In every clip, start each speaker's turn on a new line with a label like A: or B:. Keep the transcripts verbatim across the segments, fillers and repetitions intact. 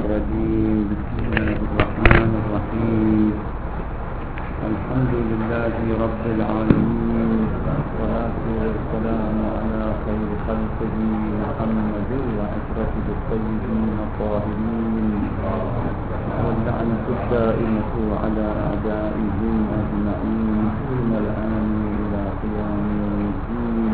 A: الرجيم. بسم الله الرحمن الرحيم. الحمد لله رب العالمين، والصلاة والسلام على خير خلقه محمد وأشرف الطيبين الطاهرين، واللعنة الدائمة على أعدائهم أجمعين من الآن إلى قيام يوم الدين.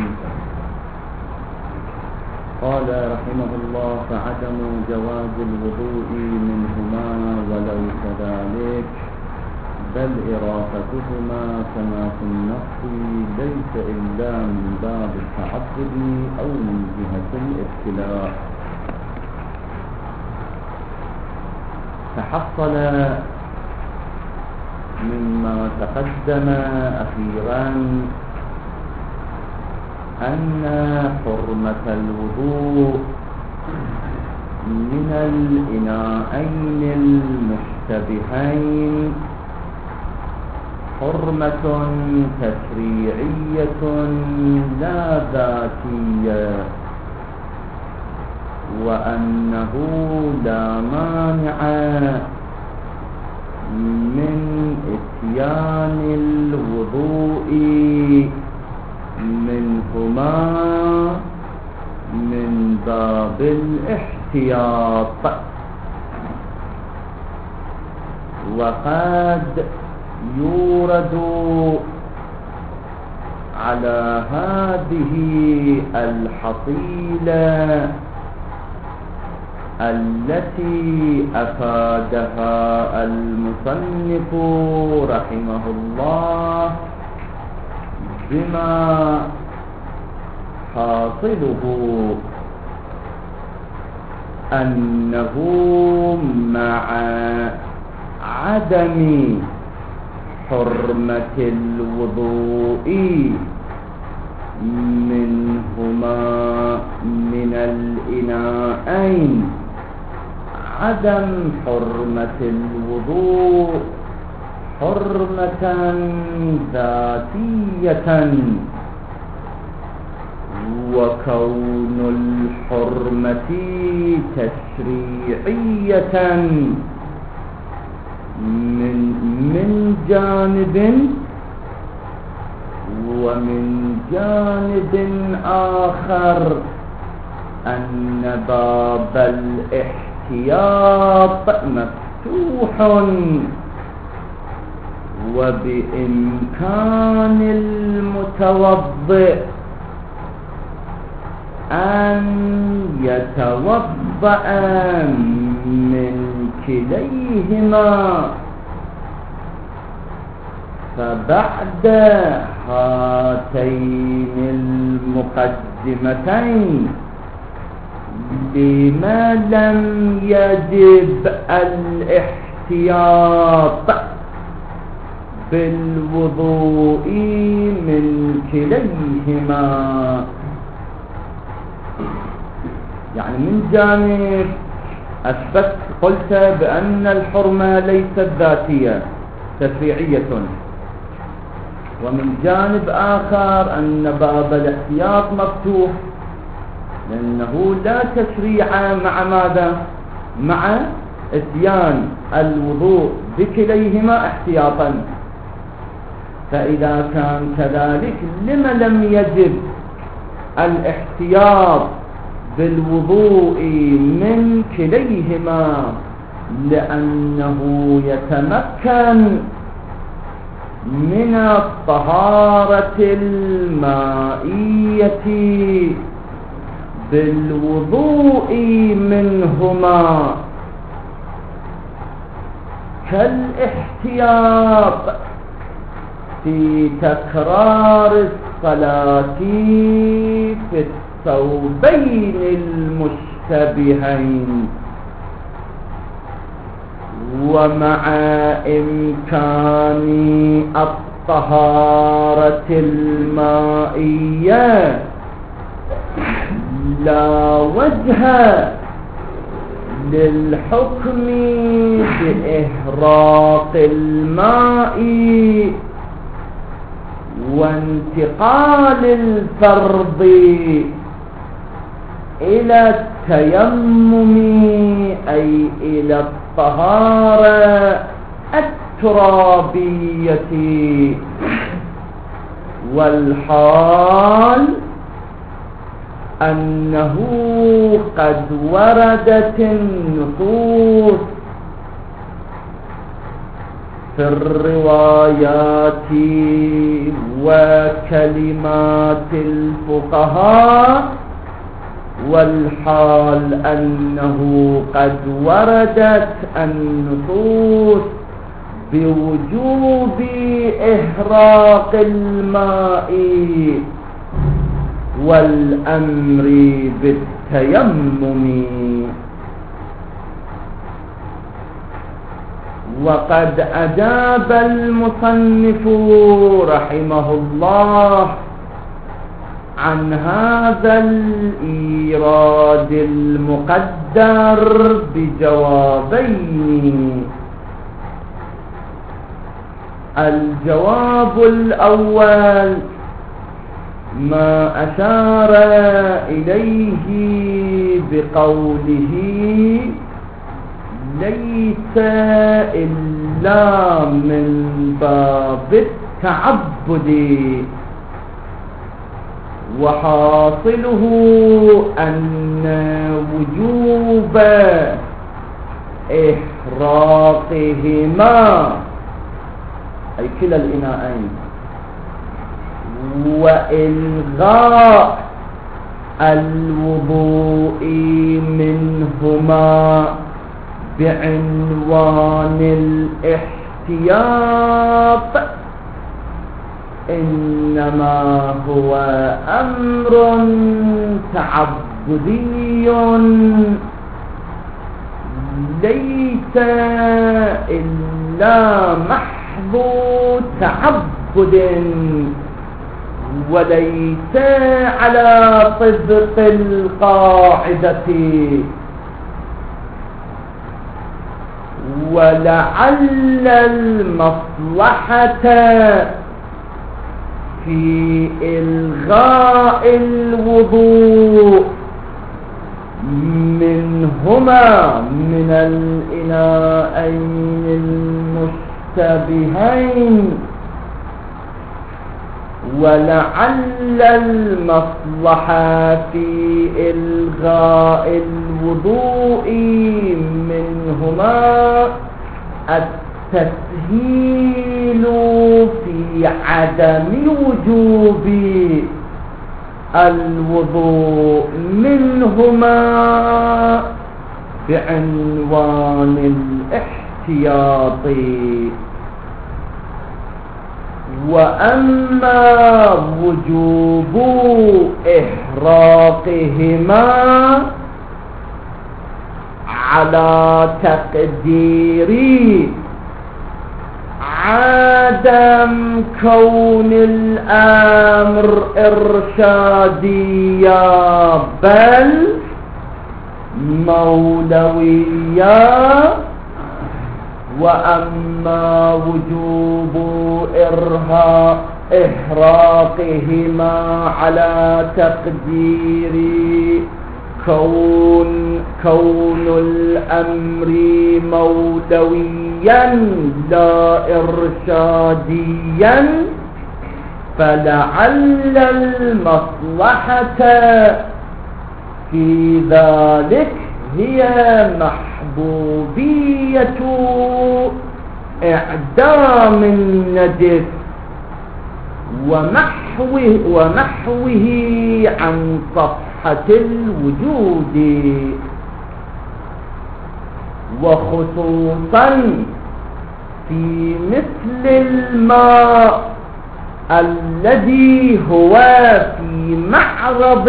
A: قال رحمه الله: فعدم جواز الوضوء منهما ولو كذلك، بل إراقتهما كما في النص ليس إلا من باب التعبد أو من جهة الابتلاء. تحصل مما تقدم أخيرا أن حرمة الوضوء من الإناءين المشتبهين حرمة تشريعية لا ذاتية، وأنه لا مانع من إتيان الوضوء منهما من باب الاحتياط. وقد يورد على هذه الحصيلة التي أفادها المصنف رحمه الله بما حاصله أنه مع عدم حرمة الوضوء منهما من الإناءين عدم حرمة الوضوء حرمة ذاتية، وكون الحرمة تشريعية من من جانب، ومن جانب آخر أن باب الاحتياط مفتوح، وبإمكان المتوضئ أن يتوضأ من كليهما. فبعد هاتين المقدمتين لما لم يجب الاحتياط بالوضوء من كليهما؟ يعني من جانب أثبت قلت بأن الحرمة ليست ذاتية تشريعية، ومن جانب آخر أن باب الاحتياط مفتوح، لأنه لا تشريع مع ماذا؟ مع اتيان الوضوء بكليهما احتياطا. فإذا كان كذلك لما لم يجب الاحتياط بالوضوء من كليهما؟ لأنه يتمكن من الطهارة المائية بالوضوء منهما، كالاحتياط في تكرار الصلاة في الثوبين المشتبهين، ومع إمكان الطهارة المائية لا وجه للحكم بإهراق الماء وانتقال الفرض إلى بالتيمم أي إلى الطهارة الترابية. والحال أنه قد وردت النصوص في الروايات وكلمات الفقهاء، والحال أنه قد وردت النصوص بوجوب إحراق الماء والأمر بالتيمم. وقد أجاب المصنف رحمه الله عن هذا الإيراد المقدر بجوابين. الجواب الأول ما أشار إليه بقوله ليس إلا من باب التعبد، وحاصله أن وجوب إحراقهما أي كلا الإناءين وإلغاء الوضوء منهما بعنوان الاحتياط إنما هو أمر تعبدي ليس إلا محض تعبد، وليس على طبق القاعدة. ولعل المصلحة في إلغاء الوضوء منهما من الإناءين المشتبهين، ولعل المصلحة في إلغاء الوضوء منهما التسهيل في عدم وجوب الوضوء منهما بعنوان الاحتياط. وأما وجوب إحراقهما على تقدير عدم كون الأمر إرشاديا بل مولويا، وأما وجوب إحراقهما على تقدير كون كون الأمر مولويا لا إرشاديا، فلعل المصلحة في ذلك هي محبوبية إعدام النجس ومحوه, ومحوه عن صفحة الوجود، وخصوصا في مثل الماء الذي هو في معرض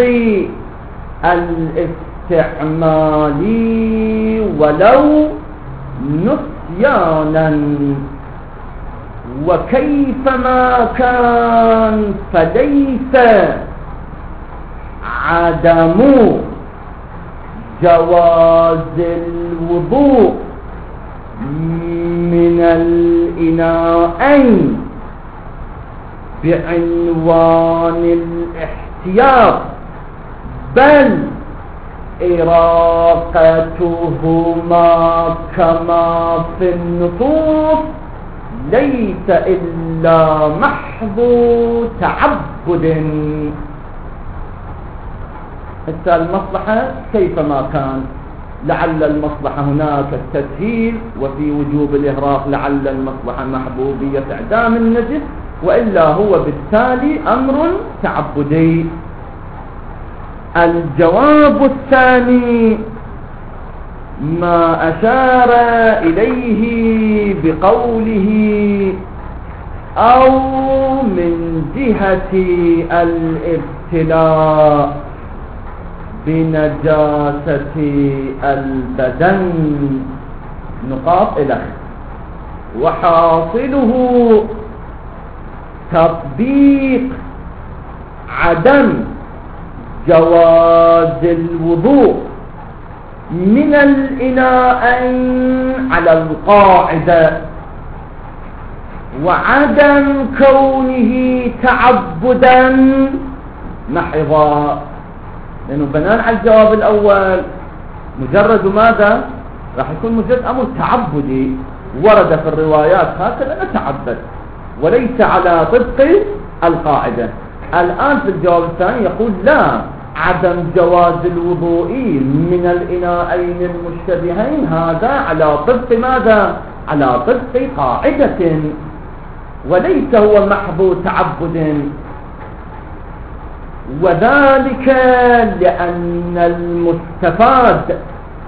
A: الاستعمال ولو نسيانا، وكيفما كان فليس عدم جواز الوضوء من الإناءين بعنوان الاحتياط، بل إراقتهما كما في النصوص ليس إلا محض تعبد. حتى المصلحة كيفما كان، لعل المصلحة هناك التسهيل وفي وجوب الإهراق، لعل المصلحة محبوبية إعدام النجس، وإلا هو بالتالي أمر تعبدي. الجواب الثاني ما أشار إليه بقوله أو من جهة الابتلاء بنجاسة البدن نقاط إلى وحاصله تطبيق عدم جواز الوضوء من الإناءين على القاعدة، وعدم كونه تعبدا محضا. لأنه بناء على الجواب الأول مجرد ماذا؟ راح يكون مجرد أمر تعبدي ورد في الروايات هكذا نتعبد، وليس على طبق القاعدة. الآن في الجواب الثاني يقول لا، عدم جواز الوضوء من الإناءين المشتبهين هذا على طبق ماذا؟ على طبق قاعدة، وليس هو محض تعبد. وذلك لأن المستفاد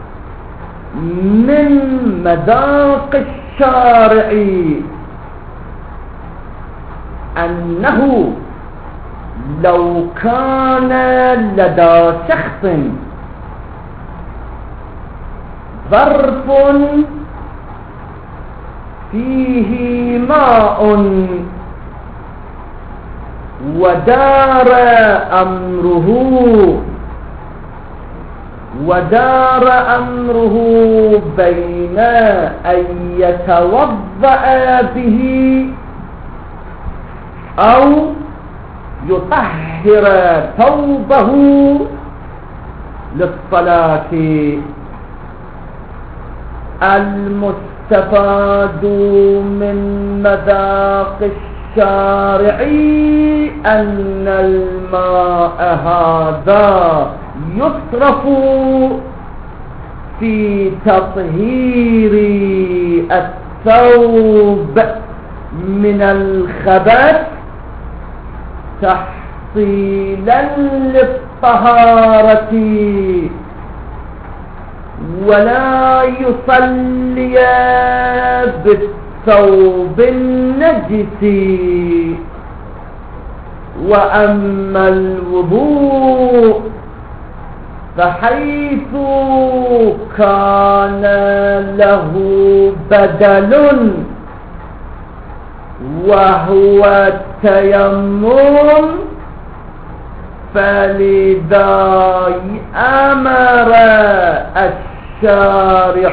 A: من مذاق الشارع أنه لو كان لدى شخص ظرف فيه ماء ودار أمره ودار أمره بين أن يتوضأ به أو يطهر ثوبه للصلاة، المستفاد من مذاق الشارعي أن الماء هذا يصرف في تطهير الثوب من الخبث تحصيلا للطهارة، ولا يصلي بالثوب النجس. وأما الوضوء فحيث كان له بدل وهو التيمم فلذا أمر الشارع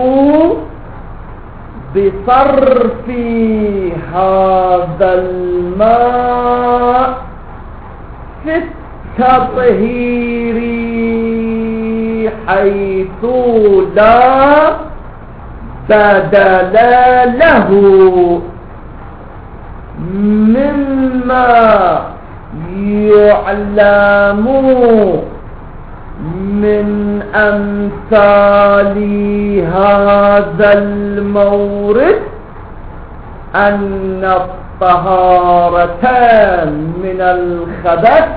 A: بصرف هذا الماء في التطهير حيث لا بدل له مما يعلم من أمثال هذا المورد أن الطهارة من الخبث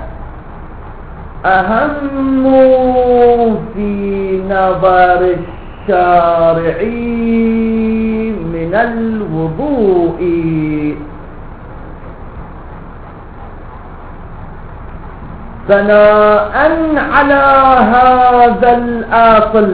A: أهم في نظر الشارع من الوضوء. بناء على هذا الأصل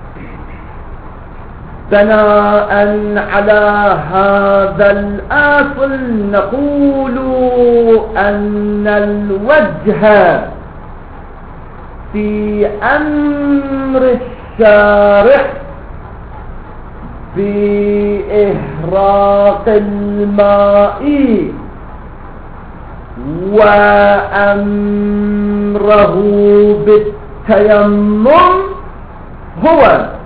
A: بناء على هذا الأصل نقول أن الوجه في أمر الشارع بإهراق الماء وأمره التيمم هو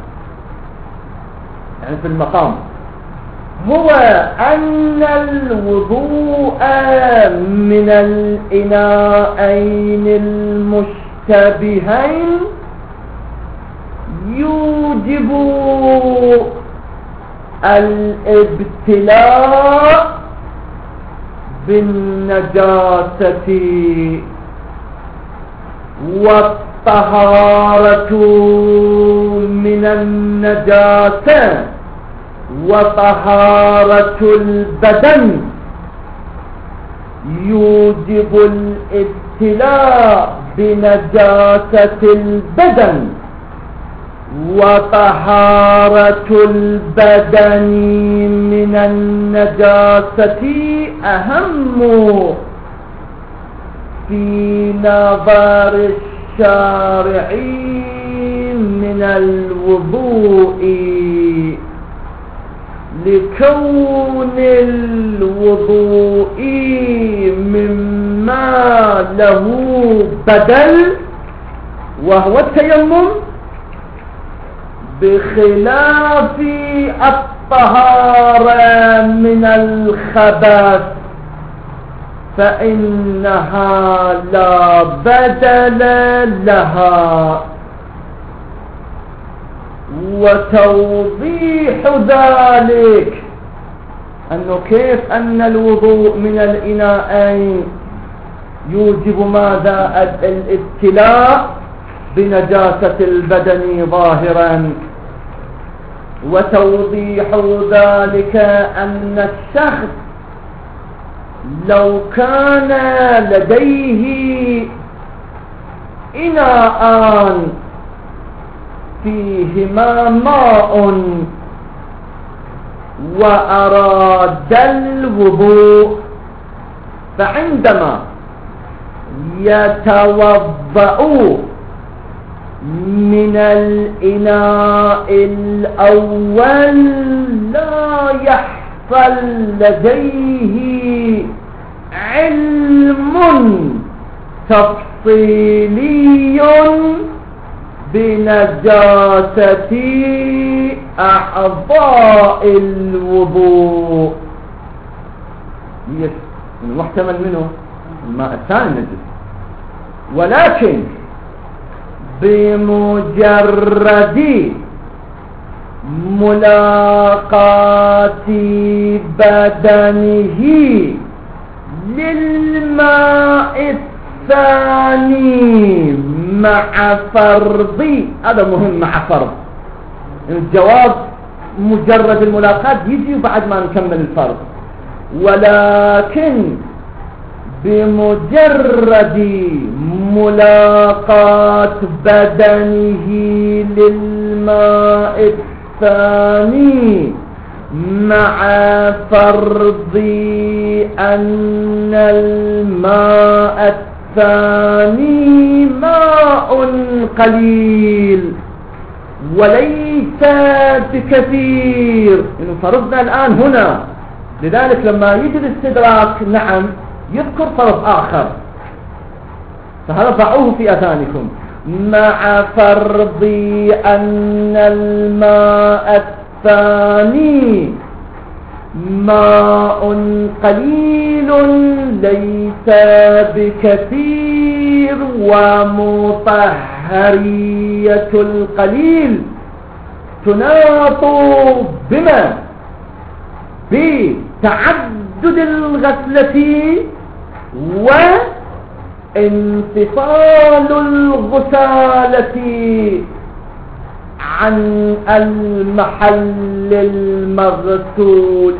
A: يعني في المقام هو أن الوضوء من الإناءين المشتبهين يوجب الابتلاء بالنجاسة والطهارة من النجاسة وطهارة البدن يوجب الابتلاء بنجاسة البدن وطهارة البدن من النجاسة أهم في نظر الشارع من الوضوء لكون الوضوء مما له بدل وهو التيمم بخلاف الطهارة من الخبث فإنها لا بدل لها. وتوضيح ذلك أنه كيف أن الوضوء من الإناءين يوجب ماذا الابتلاء بنجاسة البدن ظاهرا. وتوضيح ذلك أن الشخص لو كان لديه إناءان فيهما ماء وأراد الوضوء فعندما يتوضأ من الإناء الأول لا يحصل لديه علم تفصيلي بنجاسة أعضاء الوضوء. محتمل منه الماء الثاني نجس، ولكن بمجرد ملاقاة بدنه للماء الثاني مع فرض، هذا مهم، مع فرض الجواب مجرد الملاقاة يجي بعد ما نكمل الفرض، ولكن بمجرد ملاقاة بدنه للماء الثاني مع فرض أن الماء الثاني ماء قليل وليس بكثير، إنه فرضنا الآن هنا، لذلك لما يجي الاستدراك نعم يذكر فرض آخر، فهذا ضعوه في أذانكم، مع فرض أن الماء الثاني ماء قليل ليس بكثير، ومطهرية القليل تناط بما بتعدد الغسلة وانفصال الغسالة عن المحل المغسول،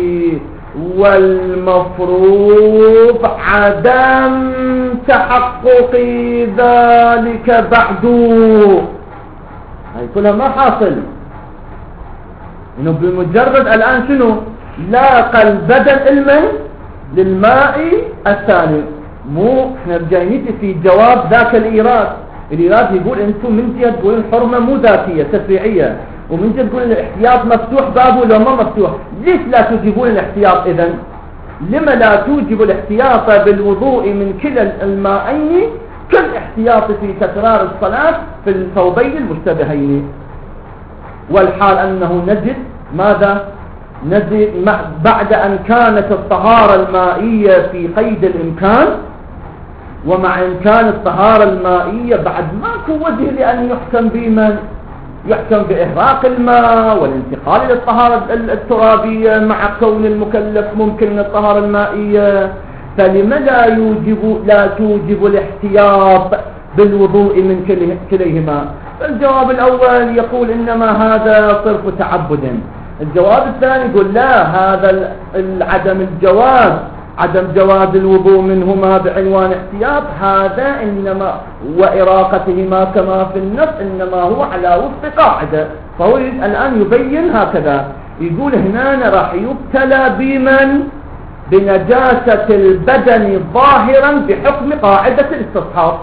A: والمفروض عدم تحقق ذلك بعد. هاي كلها ما حاصل، انه بمجرد الان شنو لاقى البدن الماء للماء الثاني. مو احنا جايين في جواب ذاك الإيراد، الإيراد يقول انتم من جهة تقولون الحرمة مو ذاتية تفريعية، ومن جهة تقولون الاحتياط مفتوح بابه لو ما مفتوح. ليش لا توجبون الاحتياط اذن؟ لما لا توجب الاحتياط بالوضوء من كلا الماءين كالاحتياط في تكرار الصلاة في الثوبين المشتبهين. والحال أنه نجد ماذا؟ نجد بعد أن كانت الطهارة المائية في قيد الإمكان، ومع إمكان الطهارة المائية بعد ماكو وجه لأن يحكم بمن يحكم بإحراق الماء والانتقال إلى الطهارة الترابية مع كون المكلف ممكن الطهارة المائية، فلما لا يوجب لا توجب الاحتياط بالوضوء من كليهما؟ الجواب الأول يقول إنما هذا صرف تعبد. الجواب الثاني يقول لا، هذا عدم الجواز عدم جواز الوضوء منهما بعنوان احتياط، هذا إنما وإراقتهما كما في النص إنما هو على وفق قاعدة. فهو الآن يبين هكذا، يقول هنا راح يبتلى بمن بنجاسة البدن ظاهرا بحكم قاعدة الاستصحاب،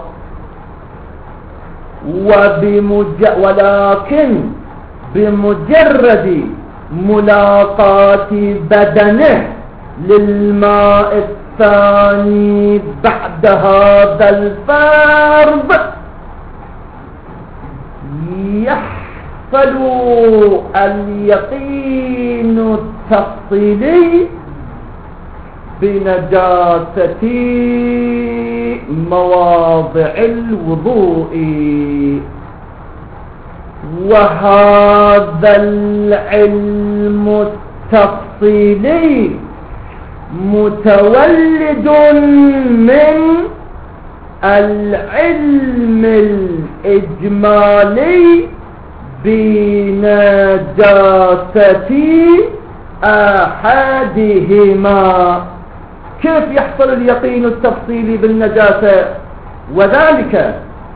A: وبمج... ولكن بمجرد ملاقاة بدنه للماء الثاني بعد هذا الفرض يحصل اليقين التفصيلي بنجاسة مواضع الوضوء. وهذا العلم التفصيلي متولد من العلم الإجمالي بنجاسة أحدهما. كيف يحصل اليقين التفصيلي بالنجاسة؟ وذلك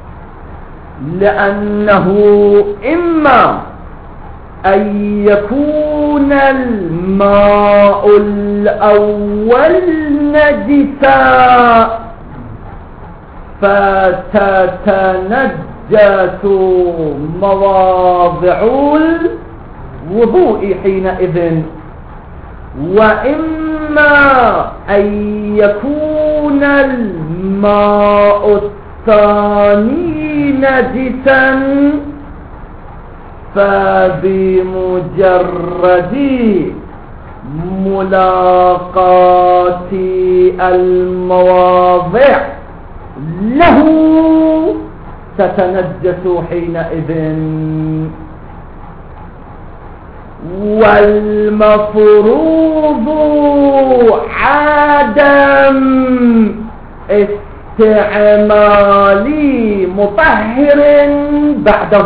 A: لأنه إما أن يكون الماء الأول نجسا فتتنجس مواضع الوضوء حينئذ، وإما أن يكون الماء الثاني نجسا فبمجرد ملاقاة المواضع له تتنجس حينئذ. والمفروض عدم استعمال مطهر بعده،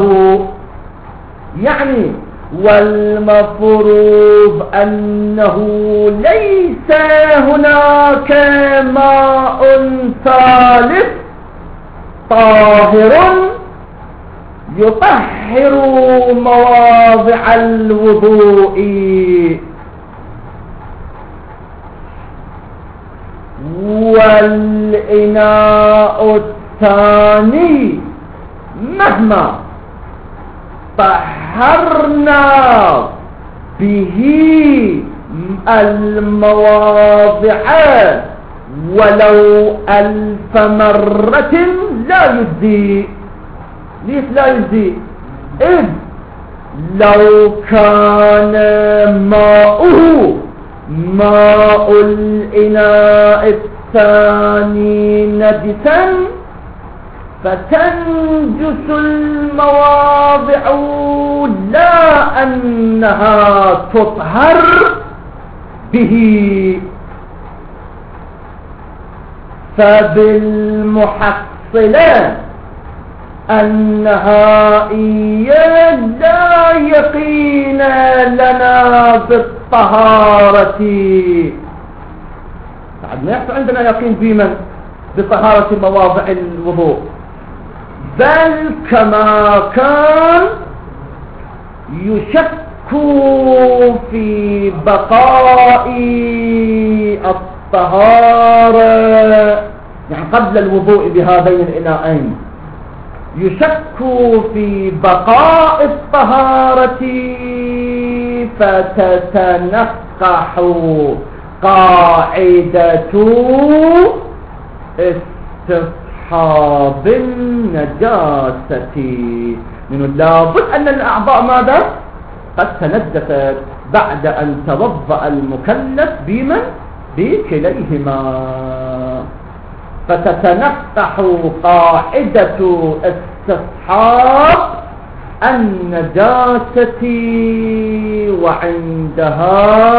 A: يعني والمفروض أنه ليس هناك ماء ثالث طاهر يطهر مواضع الوضوء. والإناء الثاني مهما طهرنا به المواضع ولو ألف مرة لا يجزي. ليش لا يجزي؟ إذ لو كان ماؤه ماء الإناء الثاني نجسا فتنجس المواضع لا أنها تطهر به. فبالمحصلة أنها إياه لا يقين لنا بالطهارة. بعد ما يحصل عندنا يقين بمن؟ بطهارة مواضع الوضوء، بل كما كان يشك في بقاء الطهارة، يعني قبل الوضوء بهذين الإناءين يشك في بقاء الطهارة فتتنقح قاعدة استصحاب استصحاب النجاسة، من لابد أن الأعضاء ماذا؟ قد تنجست بعد أن توضأ المكلف بمن؟ بكليهما. فتتنقح قاعدة استصحاب النجاسة، وعندها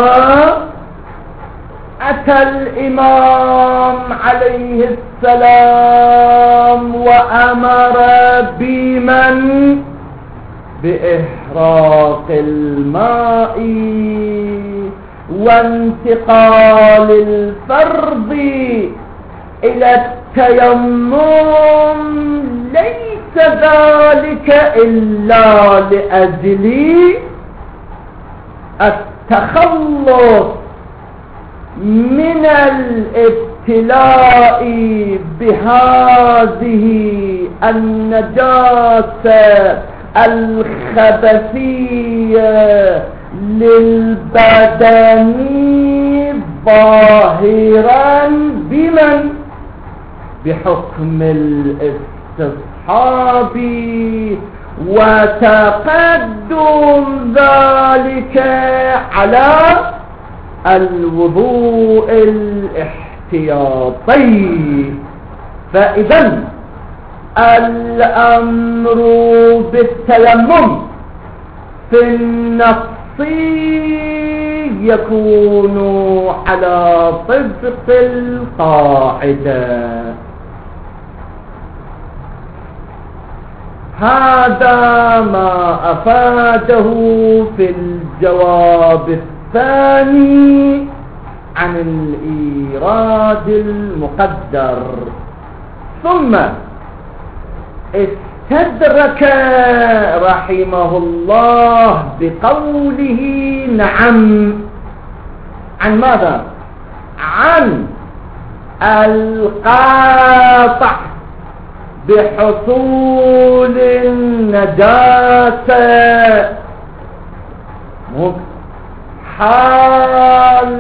A: أتى الإمام عليه السلام وأمر بمن؟ بإحراق الماء وانتقال الفرض إلى التيمم، ليس ذلك إلا لأجل التخلص من الابتلاء بهذه النجاسة الخبثية للبدن ظاهرا بمن؟ بحكم الاستصحاب، وتقدم ذلك على الوضوء الاحتياطي. فإذا الأمر بالتيمم في النص يكون على طبق القاعدة. هذا ما أفاده في الجواب الثاني عن الإيراد المقدر. ثم استدرك رحمه الله بقوله نعم، عن ماذا؟ عن القاطع بحصول النجاسة حال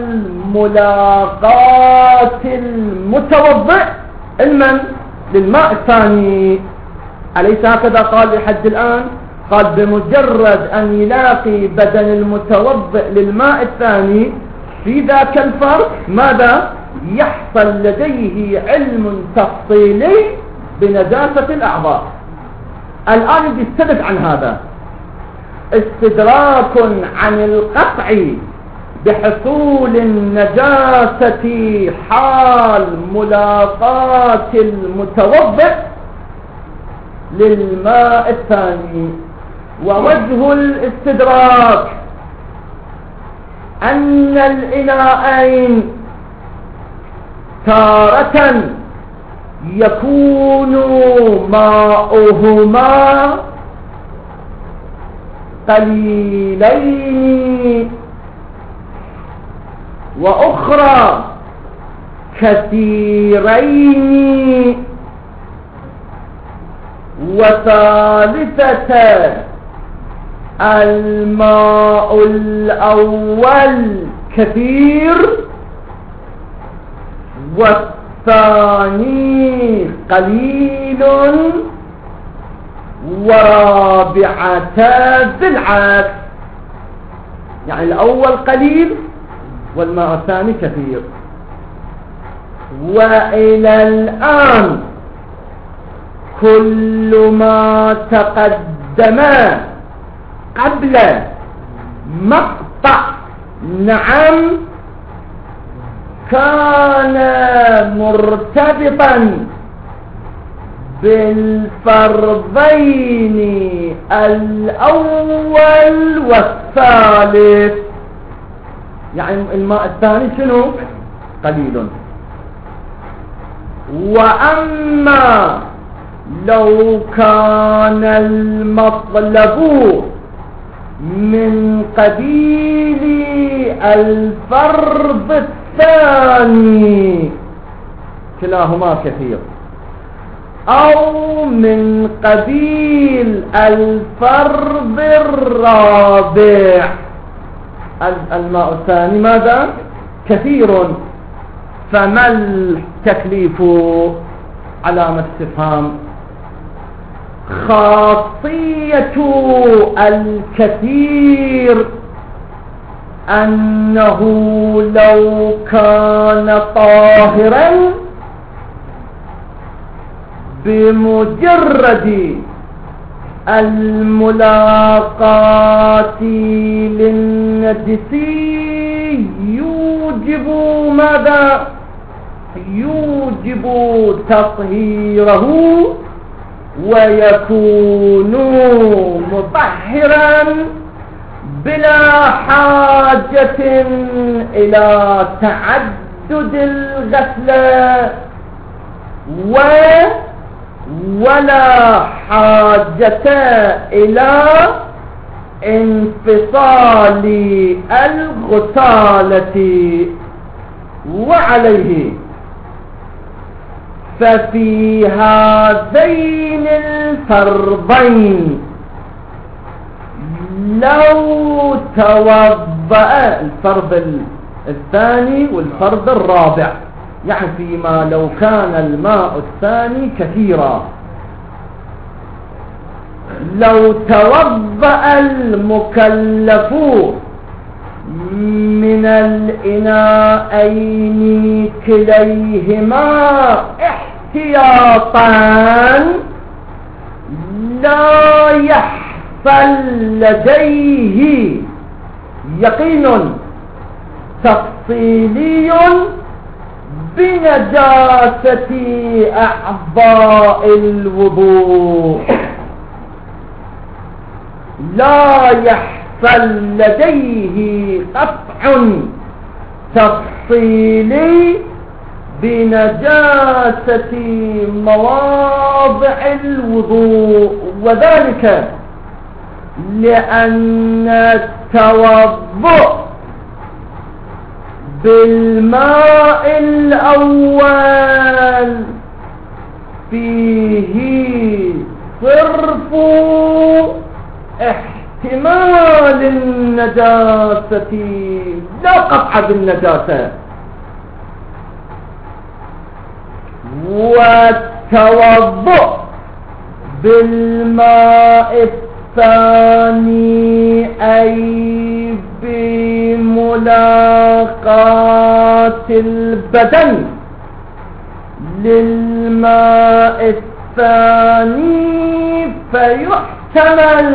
A: ملاقاة المتوضئ المن؟ للماء الثاني. أليس هكذا قال لحد الآن؟ قال بمجرد أن يلاقي بدن المتوضئ للماء الثاني في ذاك الفرق ماذا؟ يحصل لديه علم تفصيلي بنجاسة الأعضاء. الآن يستدرك عن هذا استدراك عن القطع بحصول النجاسة حال ملاقاة المتوضئ للماء الثاني. ووجه الاستدراك أن الإناءين تارة يكون ماؤهما قليلين، وأخرى كثيرين، وثالثة الماء الأول كثير والثاني قليل، ورابعة بالعكس، يعني الأول قليل والماء الثاني كثير. وإلى الآن كل ما تقدم قبل مقطع نعم كان مرتبطا بالفرضين الأول والثالث، يعني الماء الثاني شنو؟ قليل. وأما لو كان المطلب من قبيل الفرض الثاني كلاهما كثير، أو من قبيل الفرض الرابع، الماء الثاني ماذا؟ كثير، فما التكليف؟ علامة استفهام. خاصية الكثير أنه لو كان طاهرا بمجرد الملاقاة للنجس يوجب ماذا؟ يوجب تطهيره ويكون مطهرا بلا حاجة إلى تعدد الغسل و ولا حاجة إلى انفصال الغسالة. وعليه ففي هذين الفرضين لو توضأ، الفرض الثاني والفرض الرابع، يعني فيما لو كان الماء الثاني كثيرا، لو توضأ المكلف من الإناءين كليهما احتياطا لا يحصل لديه يقين تفصيلي بنجاسة أعضاء الوضوء، لا يحصل لديه قطع تفصيلي بنجاسة مواضع الوضوء، وذلك لأن التوضؤ بالماء الأول فيه صرف احتمال النجاسة لا قطع بالنجاسة، والتوضؤ بالماء الثاني أي بملاقاة البدن للماء الثاني فيحتمل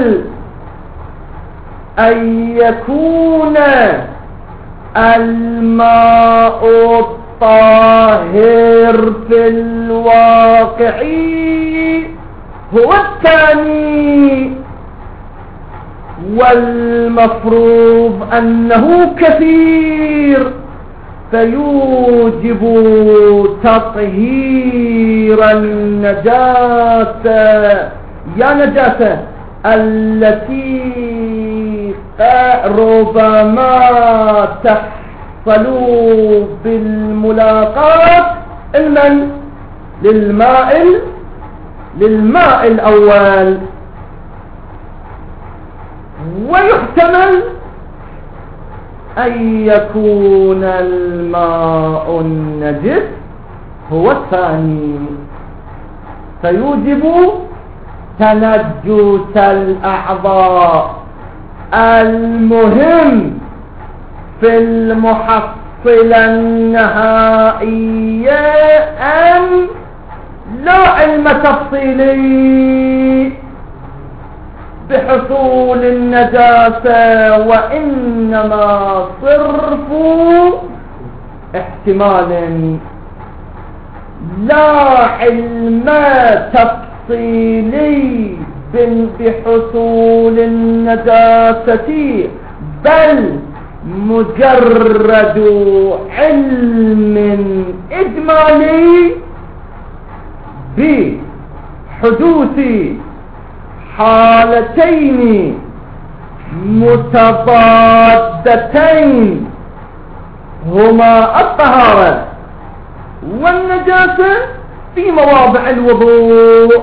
A: أن يكون الماء الطاهر في الواقع هو الثاني، والمفروض أنه كثير فيوجب تطهير النجاسة، يا نجاسة التي ربما تحصل بالملاقاة المن للماء للماء الأول، ويحتمل أن يكون الماء النجس هو الثاني فيوجب تنجس الأعضاء. المهم في المحصلة النهائية أن لا علم تفصيلي بحصول النجاسة، وإنما صرف احتمال، لا علم تفصيلي بحصول النجاسة، بل مجرد علم إجمالي بحدوث حالتين متضادتين هما الطهارة والنجاسة في مواضع الوضوء،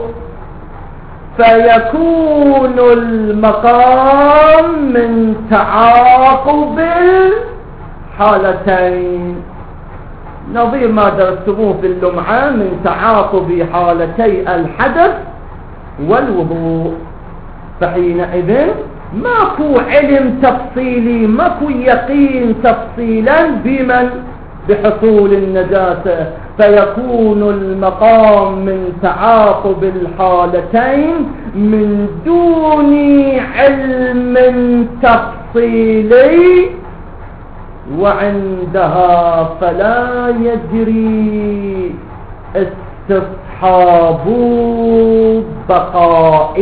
A: فيكون المقام من تعاقب الحالتين. نظير ما درستموه في اللمعة من تعاقب حالتي الحدث والوضوء. فحينئذ ماكو علم تفصيلي، ماكو يقين تفصيلا بمن بحصول النجاسة، فيكون المقام من تعاقب الحالتين من دون علم تفصيلي، وعندها فلا يجري استصحاب بقاء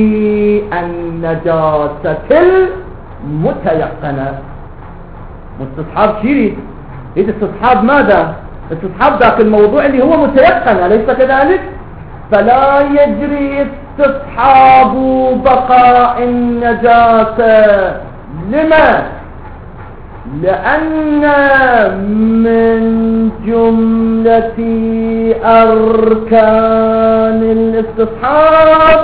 A: النجاسة المتيقنة. مستصحاب شيء إذا استصحاب ماذا؟ استصحاب ذاك الموضوع اللي هو متيقن، أليس كذلك؟ فلا يجري استصحاب بقاء النجاسة. لما؟ لأن من جملة أركان الاستصحاب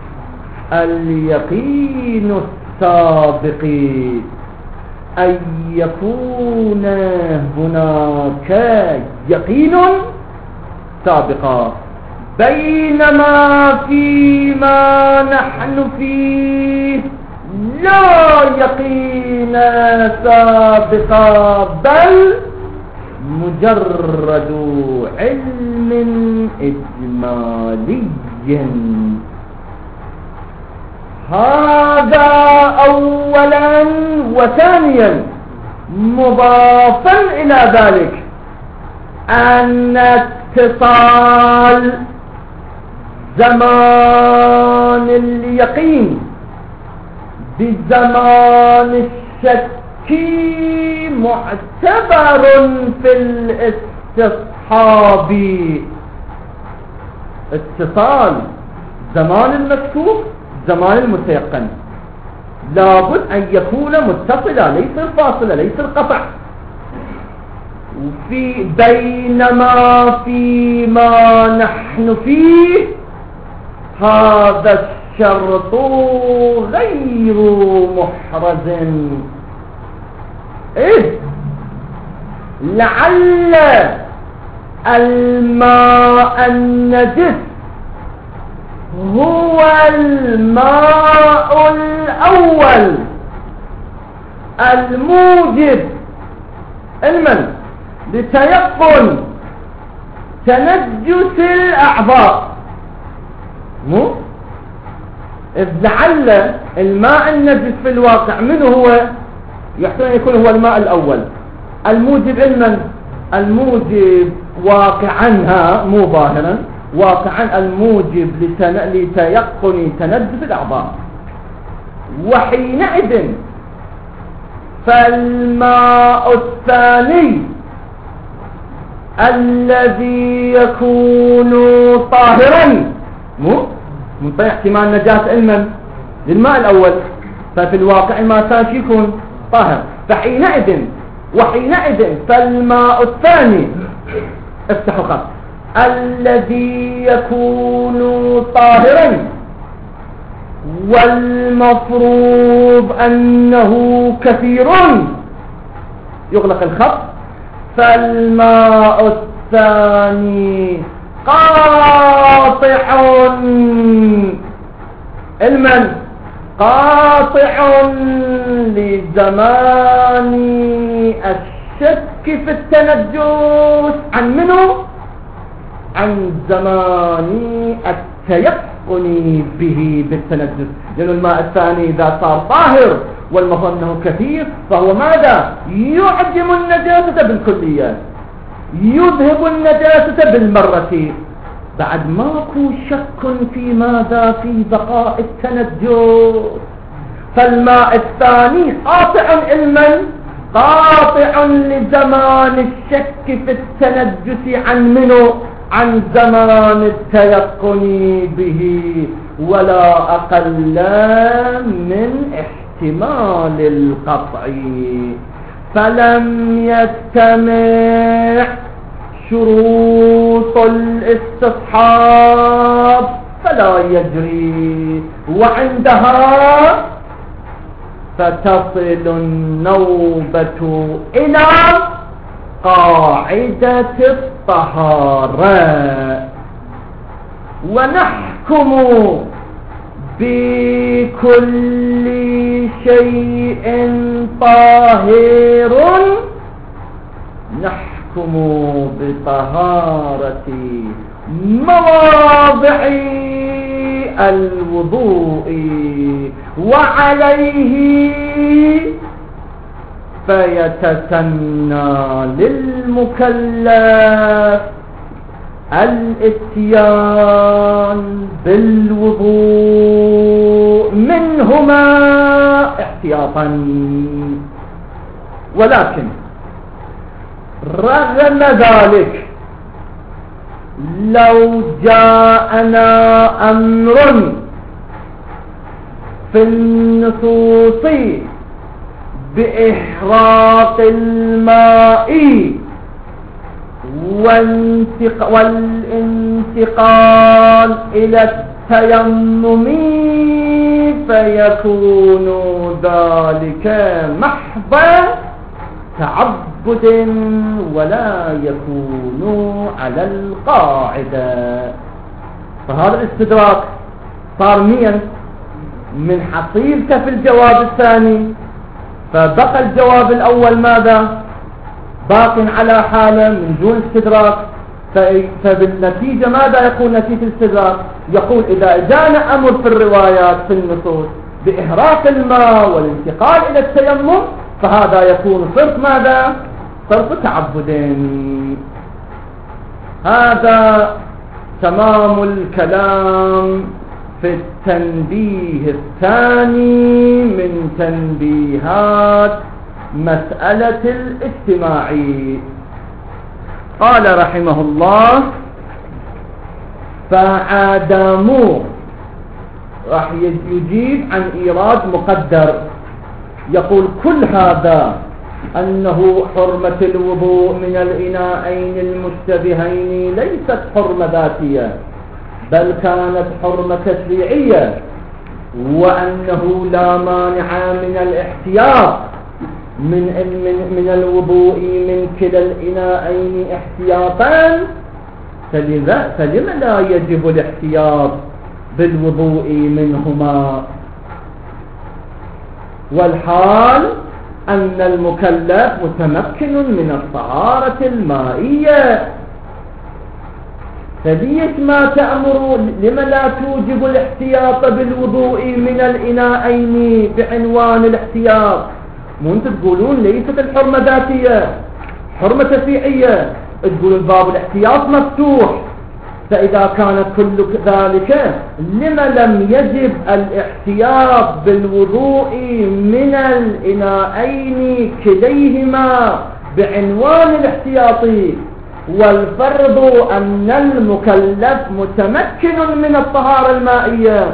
A: اليقين السابق، أن يكون هناك يقين سابقا، بينما فيما نحن فيه لا يقين سابقا، بل مجرد علم إجمالي. هذا أولا. وثانيا مضافا إلى ذلك أن اتصال زمان اليقين بزمان الشك معتبر في الاستصحاب. اتصال زمان المشكوك زمان المتيقن لابد أن يكون متصلا، ليس الفاصلة، ليس القطع. وفي بينما فيما نحن فيه هذا الشرط غير محرز. إيه؟ لعل الماء النجس هو الماء الأول الموجب المن لتيقن تنجس الأعضاء. مو إذ لعل الماء النجس في الواقع منه هو يحتمل أن يكون هو الماء الأول الموجب المن الموجب واقعا مو ظاهرا، واقعا الموجب لتيقن تنجس الأعضاء. وحينئذ فالماء الثاني الذي يكون طاهرا مو منطقة احتمال نجاسة المن للماء الأول، ففي الواقع الماء الثاني يكون طاهر. فحينئذ وحينئذ فالماء الثاني افتحوا خط الذي يكون طاهرا والمفروض أنه كثير يغلق الخط، فالماء الثاني قاطع المن قاطع لزمان الشك في التنجس عن منه عن زمان التيقن به بالتنجس، لأن الماء الثاني إذا صار طاهر والمفروض أنه كثير فهو ماذا؟ يعدم النجاسة بالكلية، يذهب النجاسة بالمرة، بعد ماكو شك في ماذا؟ في بقاء التنجس. فالماء الثاني قاطع علما قاطع لزمان الشك في التنجس عن منه عن زمان التيقن به، ولا أقل من احتمال القطع. فلم يجتمع شروط الاستصحاب فلا يجري، وعندها فتصل النوبة إلى قاعدة الطهارة، ونحكم بكل شيء طاهر، نحكم بطهارة مواضع الوضوء وعليه فيتسنى للمكلف الاتيان بالوضوء منهما احتياطا. ولكن رغم ذلك لو جاءنا أمر في النصوص بإحراق الماء والانتقال إلى التيمم فيكون ذلك محض تعبد ولا يكون على القاعدة. فهذا الاستدراك صار مين من حصيلته في الجواب الثاني، فبقى الجواب الأول ماذا؟ باق على حاله من دون استدراك. فبالنتيجة ماذا يقول نتيجة الاستدراك؟ يقول إذا جاءنا أمر في الروايات في النصوص بإحراق الماء والانتقال إلى التيمم فهذا يكون صرف ماذا؟ صرف تعبدين. هذا تمام الكلام في التنبيه الثاني من تنبيهات مسألة الاجتماع. قال رحمه الله: فعدموا، راح يجيب عن إيراد مقدر، يقول كل هذا أنه حرمة الوضوء من الإناءين المشتبهين ليست حرمة ذاتية بل كانت حرمة تشريعية، وأنه لا مانع من الاحتياط من من من الوضوء من كلا الإناءين احتياطا، فلما لا يجب الاحتياط بالوضوء منهما؟ والحال أن المكلف متمكن من الطهارة المائية، فليش ما تأمر لما لا توجب الاحتياط بالوضوء من الإناءين بعنوان الاحتياط؟ مو انتم تقولون ليست الحرمة ذاتية حرمة تشريعية، تقولون باب الاحتياط مفتوح، فإذا كان كل ذلك لما لم يجب الاحتياط بالوضوء من الإناءين كليهما بعنوان الاحتياط؟ والفرض أن المكلف متمكن من الطهارة المائية،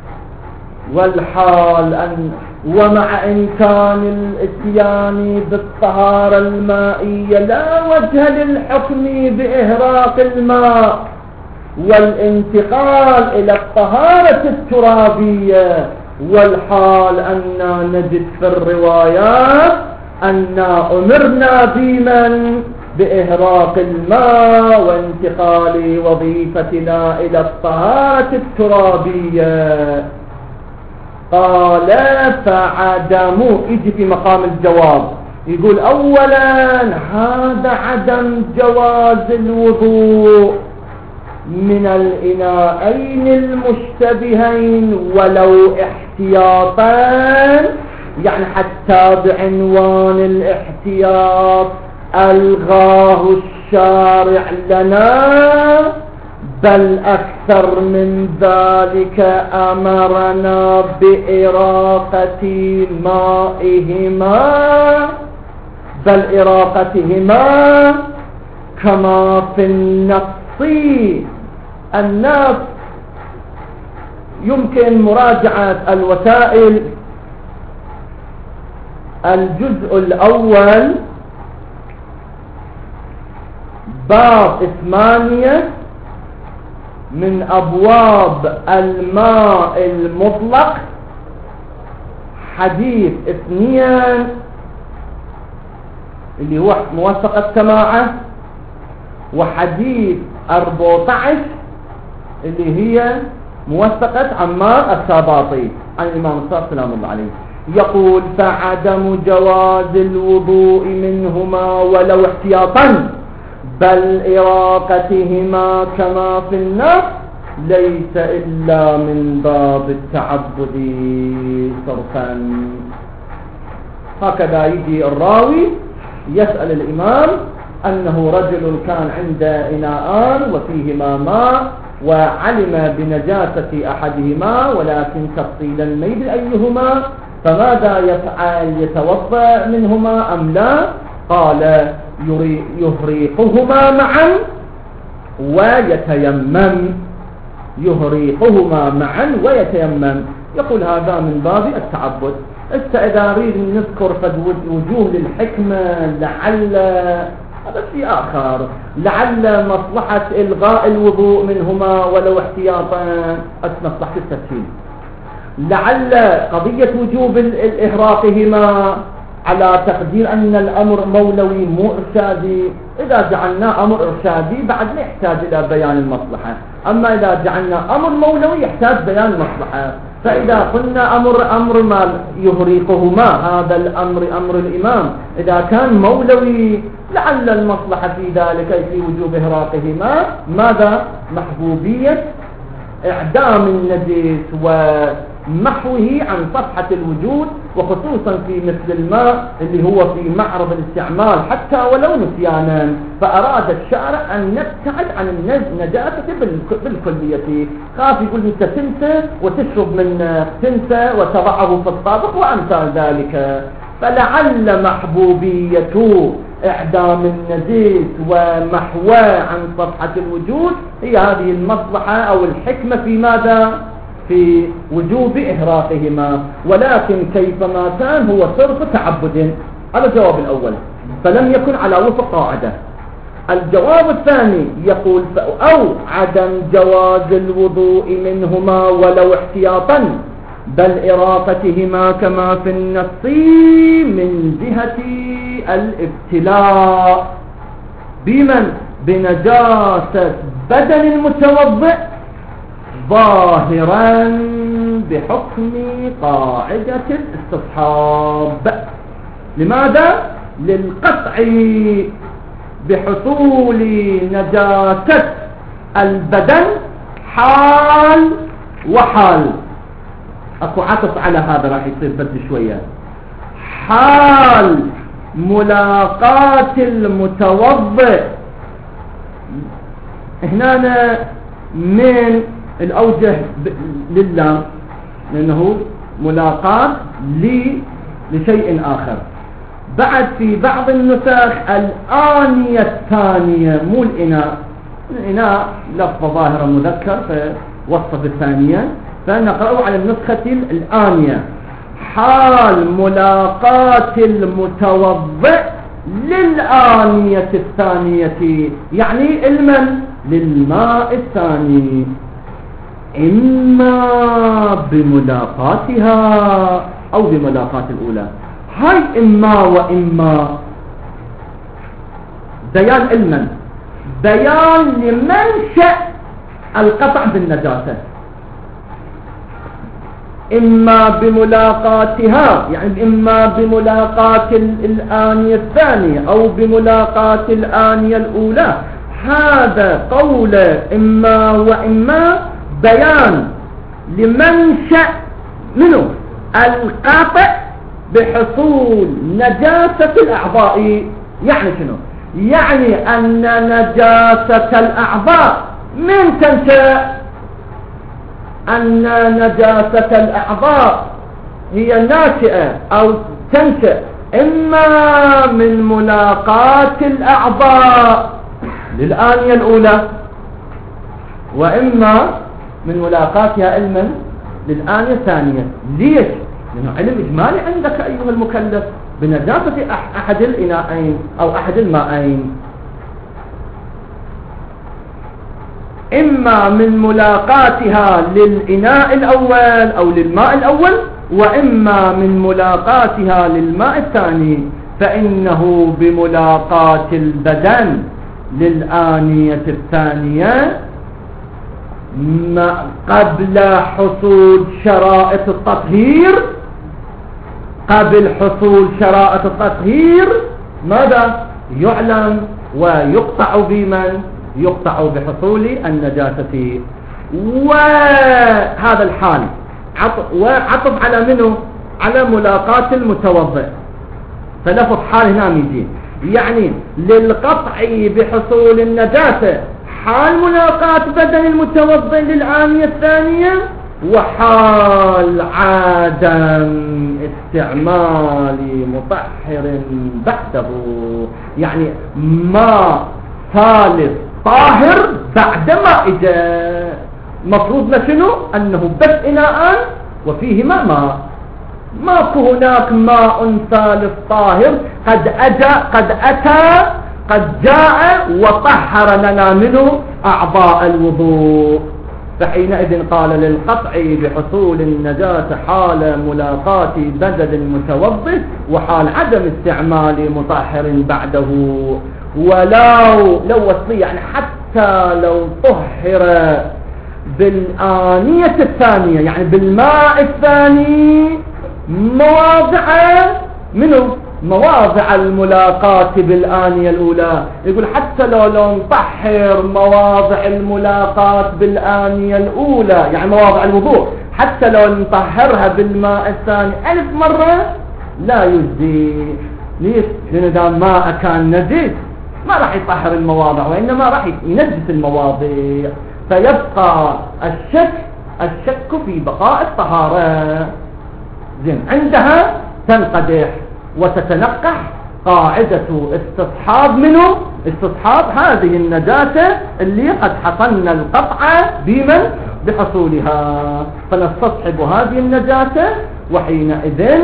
A: والحال أن ومع إمكان الاتيان بالطهارة المائية لا وجه للحكم بإهراق الماء والانتقال إلى الطهارة الترابية. والحال أننا نجد في الروايات أننا أمرنا بمن بإهراق الماء وانتقال وظيفتنا إلى الطهارة الترابية. قال: فعدموا، يجي في مقام الجواب، يقول أولا هذا عدم جواز الوضوء من الإناءين المشتبهين ولو احتياطا، يعني حتى بعنوان الاحتياط ألغاه الشارع لنا، بل أكثر من ذلك أمرنا بإراقة مائهما بل إراقتهما كما في النص. النص يمكن مراجعة الوسائل الجزء الأول باب ثمانية من أبواب الماء المطلق، حديث اثنين اللي هو موثقة سماعة، وحديث أربعة عشر اللي هي موثقة عمار الساباطي عن الإمام الصادق سلام الله عليه، يقول: فعدم جواز الوضوء منهما ولو احتياطا بل إراقتهما كما في النار ليس إلا من باب التعبد صرفا. هكذا يجي الراوي يسأل الإمام أنه رجل كان عنده إناءان وفيهما ماء وعلم بنجاسة أحدهما ولكن تفصيلا الميل أيهما، فماذا يفعل؟ يتوضأ منهما أم لا؟ قال: يهريقهما معا ويتيمم، يهريقهما معا ويتيمم. يقول هذا من باب التعبد. إذا نريد نذكر وجوه للحكمة لعل هذا شيء آخر، لعل مصلحة إلغاء الوضوء منهما ولو احتياطا مصلحة التسهيل، لعل قضية وجوب إهراقهما على تقدير أن الأمر مولوي مو إرشادي. إذا جعلنا أمر إرشادي بعد لا يحتاج إلى بيان المصلحة، أما إذا جعلنا أمر مولوي يحتاج بيان المصلحة. فإذا قلنا أمر أمر ما يهريقهما، هذا الأمر أمر الإمام إذا كان مولوي لعل المصلحة في ذلك في وجوب إهراقهما ماذا؟ محبوبية إعدام النجس ومحوه عن صفحة الوجود، وخصوصا في مثل الماء اللي هو في معرض الاستعمال حتى ولو نسيانا. فأراد الشارع أن نبتعد عن النجاسة بالكلية. خاف يقول أنت تنسى وتشرب من تنسى وتضعه في الطابق وأمثال ذلك. فلعل محبوبية إعدام النجس ومحواه عن صفحة الوجود هي هذه المصلحة أو الحكمة في ماذا؟ في وجوب إهراقهما، ولكن كيفما كان هو صرف تعبد. هذا الجواب الأول، فلم يكن على وفق قاعدة. الجواب الثاني يقول: أو عدم جواز الوضوء منهما ولو احتياطا بل إراقتهما كما في النص من جهة الابتلاء بمن؟ بنجاسة بدن المتوضئ ظاهرا بحكم قاعدة الاستصحاب. لماذا؟ للقطع بحصول نجاسة البدن حال وحال. اكو عطف على هذا راح يصير بد شوية. حال ملاقاة المتوضئ هنا من الأوجه لله، لأنه ملاقاة لشيء آخر. بعد في بعض النسخ الآنية الثانية مو الإناء، الإناء لفظ ظاهرة مذكر فوصف الثانية، فنقرأه على النسخة الآنية. حال ملاقاة المتوضئ للآنية الثانية، يعني المن للماء الثاني، إما بملاقاتها أو بملاقاة الأولى. هاي إما وإما بيان المن، بيان لمنشأ القطع بالنجاسة. إما بملاقاتها يعني إما بملاقاة الآنية الثانية أو بملاقاة الآنية الأولى. هذا قول إما وإما بيان لمنشأ منه القطع بحصول نجاسة الأعضاء. يعني شنو؟ يعني أن نجاسة الأعضاء من تنشأ؟ أن نجاسة الأعضاء هي ناشئة أو تنشأ إما من ملاقاة الأعضاء للآنية الأولى، وإما من ملاقاتها علما للآنية الثانية. ليش؟ لأنه علم إجمالي عندك أيها المكلف بنجاسة أحد الإناءين أو أحد الماءين. إما من ملاقاتها للإناء الأول أو للماء الأول، وإما من ملاقاتها للماء الثاني. فإنه بملاقاة البدن للآنية الثانية ما قبل حصول شرائط التطهير قبل حصول شرائط التطهير ماذا يعلم ويقطع بمن يقطع بحصول النجاسة. وهذا الحال وعطف على منه على ملاقاة المتوضئ، فلفظ حال هنا يجي يعني للقطع بحصول النجاسة حال ملاقاة بدن المتوضئ للآنية الثانية، وحال عدم استعمال مطهر بعده، يعني ما ثالث طاهر بعد ما اجى مفروض شنو انه بس اناء وفيه ماء ماء ماكو هناك ماء ثالث طاهر قد أجا قد أتى قد جاء وطهر لنا منه أعضاء الوضوء. فحينئذ قال للقطع بحصول النجاسة حال ملاقاة بدن المتوضئ وحال عدم استعمال مطهر بعده، ولو لو وصلي يعني حتى لو طهر بالآنية الثانية يعني بالماء الثاني مواضع منه مواضع الملاقاة بالآنية الأولى، يقول حتى لو لو نطهر مواضع الملاقاة بالآنية الأولى يعني مواضع الوضوء حتى لو نطهرها بالماء الثاني ألف مرة لا يجزي. ليش؟ لأن إذا ماء كان نجس ما راح يطهر المواضع وإنما راح ينجس المواضع، فيبقى الشك الشك في بقاء الطهارة. زين عندها تنقدح وتتنقح قاعدة استصحاب منه استصحاب هذه النجاسة اللي قد حصلنا القطع بمن بحصولها، فنستصحب هذه النجاسة. وحينئذ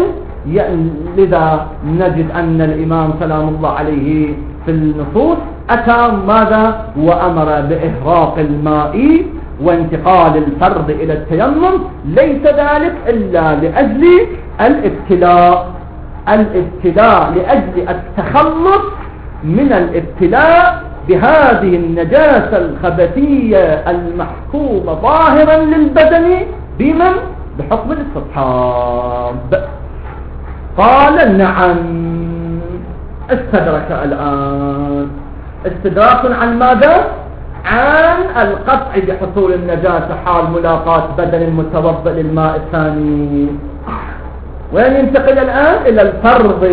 A: لذا نجد أن الإمام سلام الله عليه في النصوص أتى ماذا وأمر بإهراق الماء وانتقال الفرض إلى التيمم، ليس ذلك إلا لأجل الابتلاء الابتلاء لأجل التخلص من الابتلاء بهذه النجاسة الخبثية المحكومة ظاهرا للبدن بمن بحكم الاستصحاب. قال نعم استدرك الآن استدراك عن ماذا؟ عن القطع بحصول النجاسة حال ملاقاة بدن المتوضئ للماء الثاني. وين ينتقل الآن؟ إلى الفرض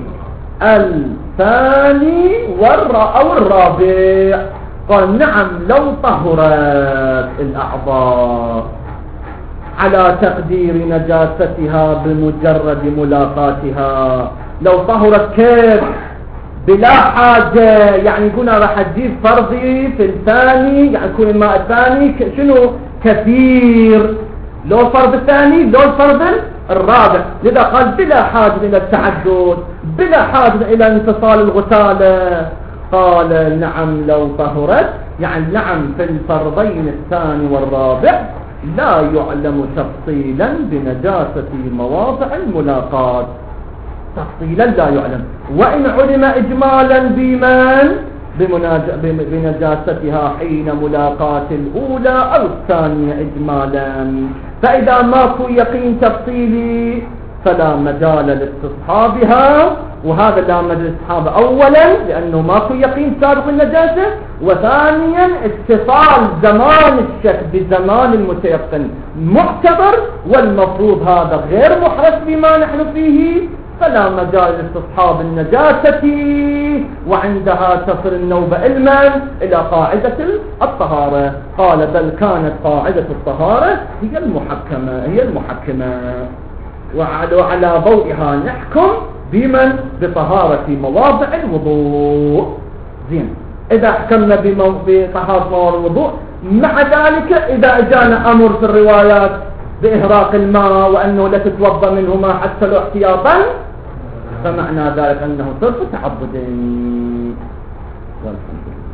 A: الثاني أو الرابع. قال نعم لو طهرت الأعضاء على تقدير نجاستها بمجرد ملاقاتها، لو طهرت كيف؟ بلا حاجة، يعني يقولنا راح تجيب فرضي في الثاني يعني يكون الماء الثاني شنو كثير، لو الفرض الثاني لو الفرض الرابع، لذا قال بلا حاجة إلى التعدد بلا حاجة إلى انفصال الغسالة. قال نعم لو طهرت يعني نعم في الفرضين الثاني والرابع لا يعلم تفصيلا بنجاسة مواضع الملاقات، تفصيلا لا يعلم، وإن علم إجمالا بمن بنجاستها حين ملاقاة الأولى أو الثانية إجمالا. فإذا ماكو يقين تفصيلي فلا مجال لاستصحابها، وهذا لا مجال لاستصحاب أولا لأنه ماكو يقين سابق النجاسة، وثانيا اتصال زمان الشك بزمان المتيقن معتبر، والمفروض هذا غير محرص بما نحن فيه، فلا مجال لاستصحاب النجاسة. وعندها تصل النوبة علما إلى قاعدة الطهارة. قال بل كانت قاعدة الطهارة هي المحكمة هي المحكمة وعلى ضوئها نحكم بمن بطهارة مواضع الوضوء. زين إذا حكمنا بطهارة مواضع الوضوء، مع ذلك إذا أجانا أمر في الروايات بإهراق الماء وأنه لا تتوضأ منهما حتى لو احتياطا، فمعنى ذلك أنه صرف تعبد.